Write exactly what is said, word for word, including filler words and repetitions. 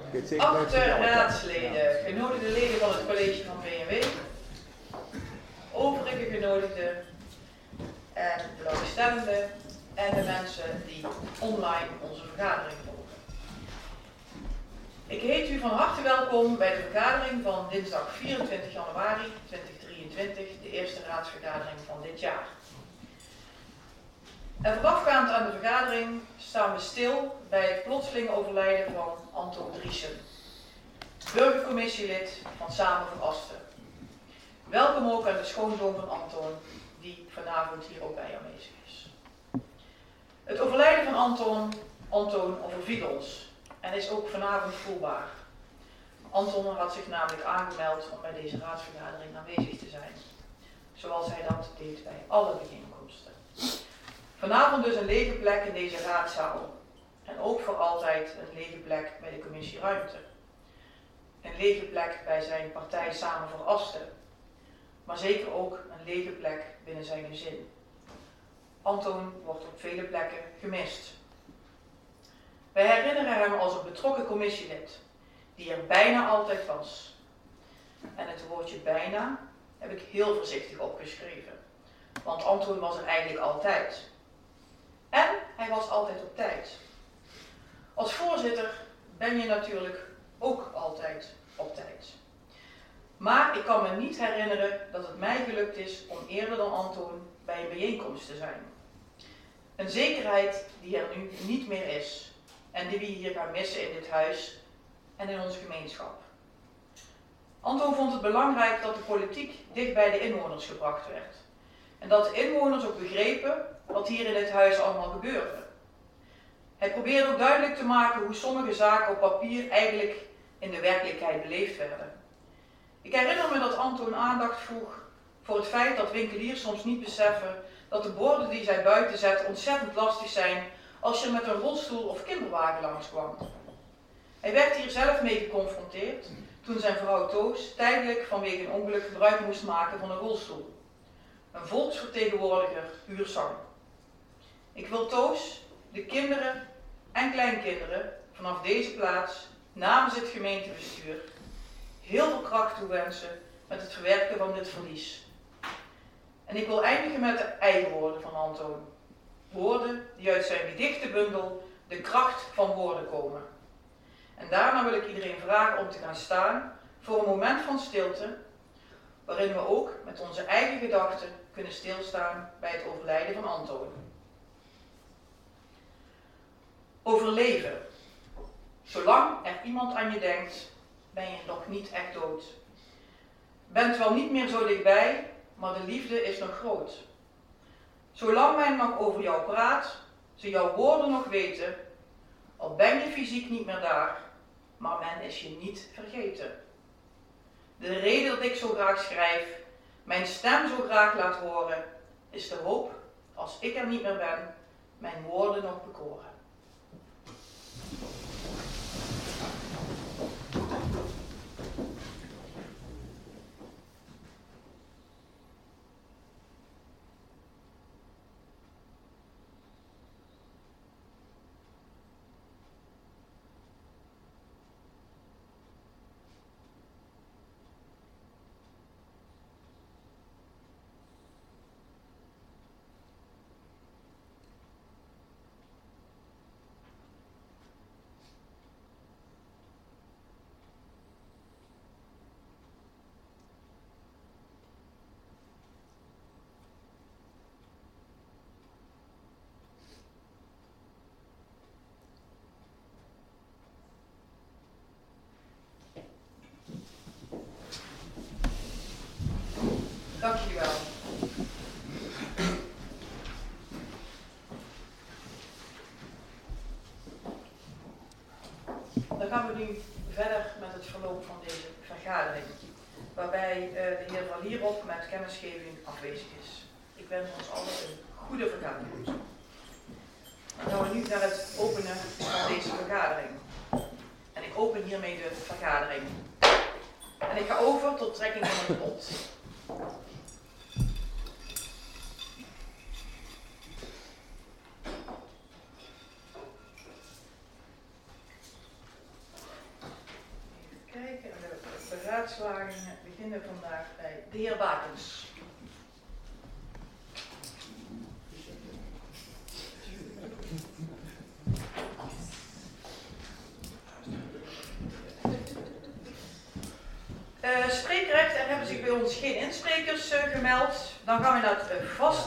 Achte raadsleden, genodigde leden van het college van B N W, overige genodigden en belangstellenden en de mensen die online onze vergadering volgen. Ik heet u van harte welkom bij de vergadering van dinsdag vierentwintig januari tweeduizend drieëntwintig, de eerste raadsvergadering van dit jaar. En voorafgaand aan de vergadering staan we stil bij het plotseling overlijden van Anton Driessen, burgercommissielid van Samen voor Asten. Welkom ook aan de schoonzoon van Anton, die vanavond hier ook bij aanwezig is. Het overlijden van Anton, Anton overviel ons en is ook vanavond voelbaar. Anton had zich namelijk aangemeld om bij deze raadsvergadering aanwezig te zijn, zoals hij dat deed bij alle bijeenkomsten. Vanavond dus een lege plek in deze raadzaal en ook voor altijd een lege plek bij de commissie Ruimte. Een lege plek bij zijn partij Samen voor Asten, maar zeker ook een lege plek binnen zijn gezin. Anton wordt op vele plekken gemist. Wij herinneren hem als een betrokken commissielid, die er bijna altijd was. En het woordje bijna heb ik heel voorzichtig opgeschreven, want Anton was er eigenlijk altijd. En hij was altijd op tijd. Als voorzitter ben je natuurlijk ook altijd op tijd. Maar ik kan me niet herinneren dat het mij gelukt is om eerder dan Anton bij een bijeenkomst te zijn. Een zekerheid die er nu niet meer is en die we hier gaan missen in dit huis en in onze gemeenschap. Anton vond het belangrijk dat de politiek dicht bij de inwoners gebracht werd. En dat de inwoners ook begrepen wat hier in dit huis allemaal gebeurde. Hij probeerde ook duidelijk te maken hoe sommige zaken op papier eigenlijk in de werkelijkheid beleefd werden. Ik herinner me dat Anton aandacht vroeg voor het feit dat winkeliers soms niet beseffen dat de borden die zij buiten zetten ontzettend lastig zijn als je met een rolstoel of kinderwagen langskwam. Hij werd hier zelf mee geconfronteerd toen zijn vrouw Toos tijdelijk vanwege een ongeluk gebruik moest maken van een rolstoel. Een volksvertegenwoordiger puur zang. Ik wil Toos, de kinderen en kleinkinderen vanaf deze plaats namens het gemeentebestuur heel veel kracht toewensen met het verwerken van dit verlies. En ik wil eindigen met de eigen woorden van Anton. Woorden die uit zijn gedichtenbundel De kracht van woorden komen. En daarna wil ik iedereen vragen om te gaan staan voor een moment van stilte, waarin we ook met onze eigen gedachten kunnen stilstaan bij het overlijden van Anton. Overleven. Zolang er iemand aan je denkt, ben je nog niet echt dood. Bent wel niet meer zo dichtbij, maar de liefde is nog groot. Zolang men nog over jou praat, ze jouw woorden nog weten, al ben je fysiek niet meer daar, maar men is je niet vergeten. De reden dat ik zo graag schrijf, mijn stem zo graag laat horen, is de hoop, als ik er niet meer ben, mijn woorden nog bekoren. Dank jullie wel. Dan gaan we nu verder met het verloop van deze vergadering, waarbij uh, de heer Van Lierop met kennisgeving afwezig is. Ik wens ons allen een goede vergadering. Dan gaan we nu naar het openen van deze vergadering. En ik open hiermee de vergadering. En ik ga over tot trekking van het lot. beraadslagingen beginnen vandaag bij de heer Bakens. Uh, spreekrecht, er hebben zich bij ons geen insprekers uh, gemeld. Dan gaan we naar het uh, vast.